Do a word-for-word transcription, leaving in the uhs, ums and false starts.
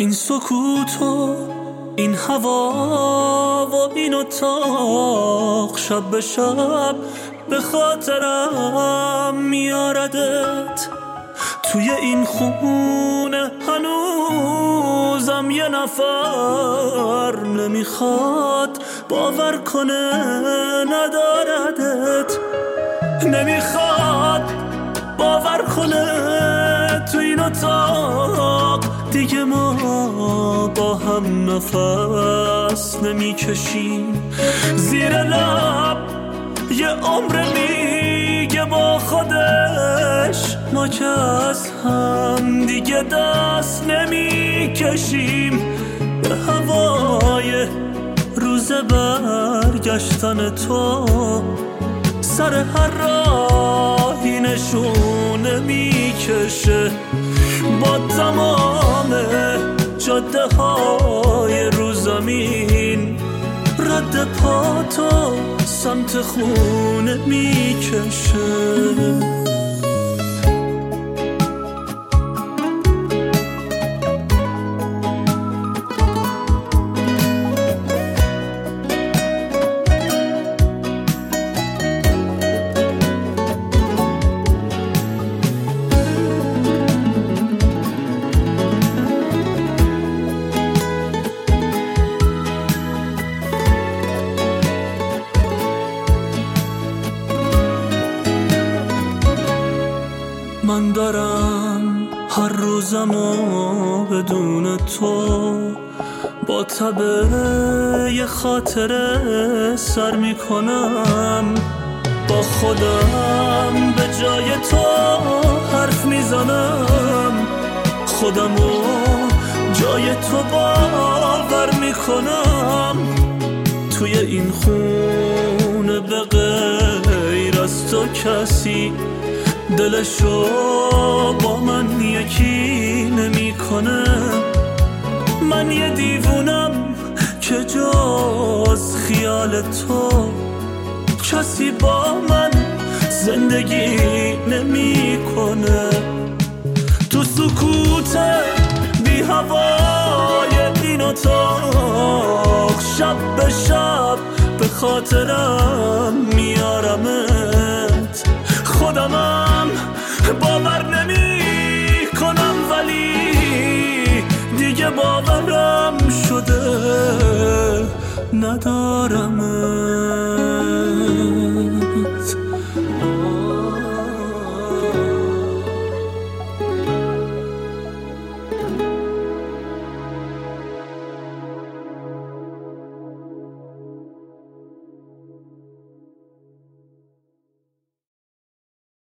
این سکوت و این هوا و این اتاق شب به شب به خاطرم میاردت. توی این خونه هنوزم یه نفر نمیخواد باور کنه نداردت، نمیخواد باور کنه تو این اتاق دیگه ما با هم نفس نمیکشیم. زیر لب یه عمر میگه با خودش ما که از هم دیگه دست نمیکشیم. به هوای روز برگشتن تو سر هر راهی نشونه میکشه. با تمام جاده های رو زمین رد پا تو سمت خونه میکشه. من دارم هر روزمو بدون تو با تبه یه خاطره سر میکنم. با خودم به جای تو حرف میزنم، خودمو جای تو باور میکنم. توی این خونه به غیر از تو کسی دلشو با من یکی نمیکنه. من یه دیوونم که جز خیال تو کسی با من زندگی نمیکنه. تو سکوت بی هوای این اتاق شب به شب به خاطرم میارمت. خودمم باور نمی کنم ولی دیگه باورم شده ندارم.